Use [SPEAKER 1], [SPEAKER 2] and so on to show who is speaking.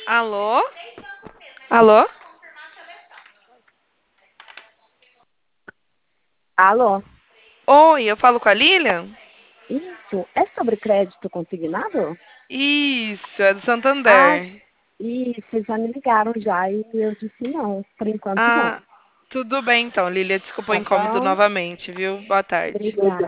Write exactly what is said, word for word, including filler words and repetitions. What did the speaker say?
[SPEAKER 1] Alô? Alô?
[SPEAKER 2] Alô?
[SPEAKER 1] Oi, eu falo com a Lilian?
[SPEAKER 2] Isso, é sobre crédito consignado?
[SPEAKER 1] Isso, é do
[SPEAKER 2] Ah,
[SPEAKER 1] Santander.
[SPEAKER 2] isso, já me ligaram já e eu disse não, por enquanto não.
[SPEAKER 1] Ah, tudo bem então, Lilia. Desculpa o
[SPEAKER 2] Tá
[SPEAKER 1] incômodo
[SPEAKER 2] bom?
[SPEAKER 1] novamente, viu? Boa tarde.
[SPEAKER 2] Obrigada.